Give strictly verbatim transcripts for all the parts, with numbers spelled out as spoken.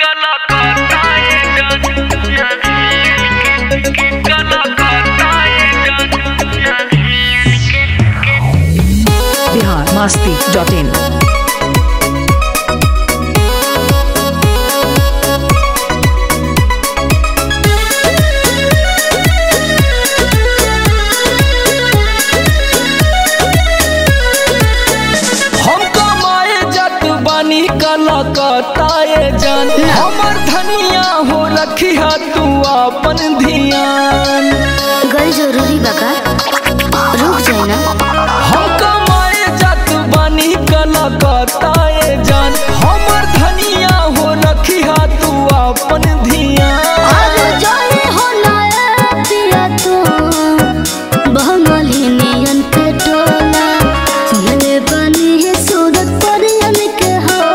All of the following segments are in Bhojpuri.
बिहार मस्ती डॉट इन। कताए जान हमर धनिया हो रखिया तू अपन ध्यान। गल जरूरी बका रुक जाए ना। हम कमाए जात बानी कला कताए जान हमर धनिया हो रखिया तू अपन ध्यान। अरे जाने हो ना पिया तू बहमली नियन के टोला सुनले बनी है सूरत परियन के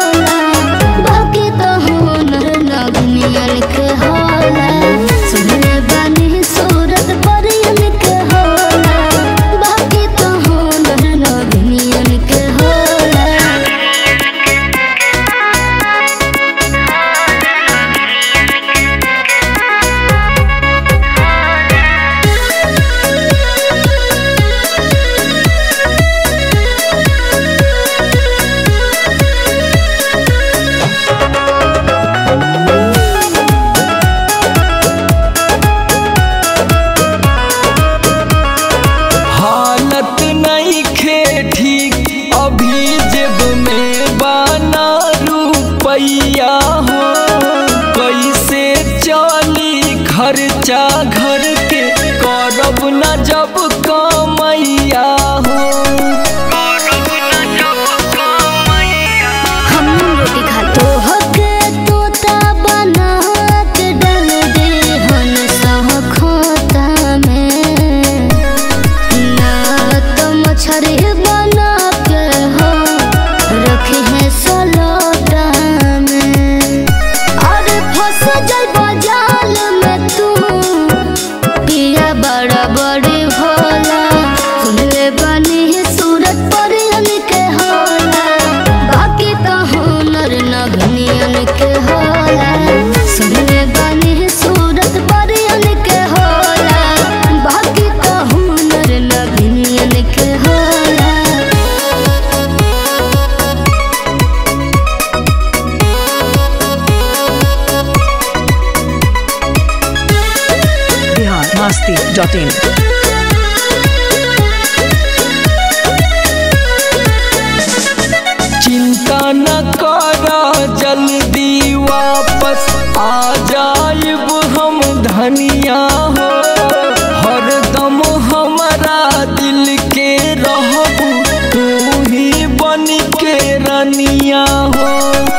हो कैसे चली खर्चा घर के करब न जब कमैया हो। हम रोटी खा तो हके तोता बना के डाल दे हन सह खोता में ना तो मछरी बना के हो रखे हैं सलोटा में। अरे फंस जाए बाजाल में तू पिया बड़ा बड़ी भोला सुनले बनी है सूरत परियन के होला बाकी तो हुनर नगनियन के होला। सुनले बनी है सूरत परियन के होला बाकी तो हुनर नगनियन के होला। Bihar Masti dot in. चिंता न कर जल्दी वापस आ जाइब हम धनिया हो हरदम हमारा दिल के रहबू तू ही बन के रनिया हो।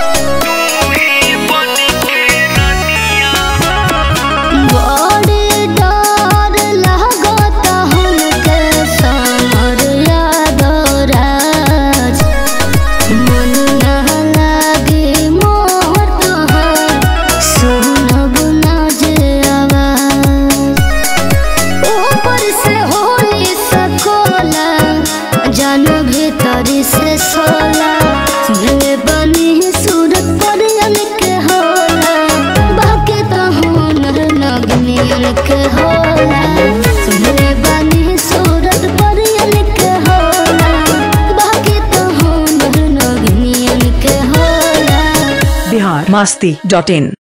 से सोला सुनले बनी सूरत परियन के होला बाकी तो हुनर नगनियन के होला। सुनले बनी सूरत परियन के होला बाकी तो हुनर नगनियन के होला। बिहार मस्ती डॉट इन।